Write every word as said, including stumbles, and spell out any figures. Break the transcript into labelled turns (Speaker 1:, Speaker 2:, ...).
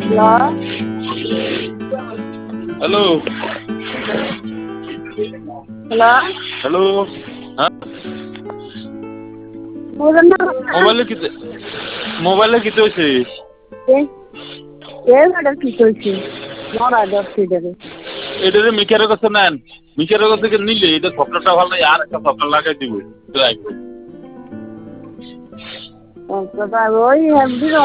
Speaker 1: Hello
Speaker 2: hello
Speaker 1: hello
Speaker 2: hello হ্যাঁ
Speaker 1: বলুন না
Speaker 2: মোবাইলে কি মোবাইলে কি হয়েছে?
Speaker 1: এই ম্যাডাম কি চলছে নড়া যাচ্ছে যাবে
Speaker 2: এটারে মিকারের কাছে নেন, মিকারের কাছ থেকে নিলে এটা সফটওয়্যারটা ভালো লাগে, আর একটা সফটওয়্যার লাগাই দিব।
Speaker 1: ওই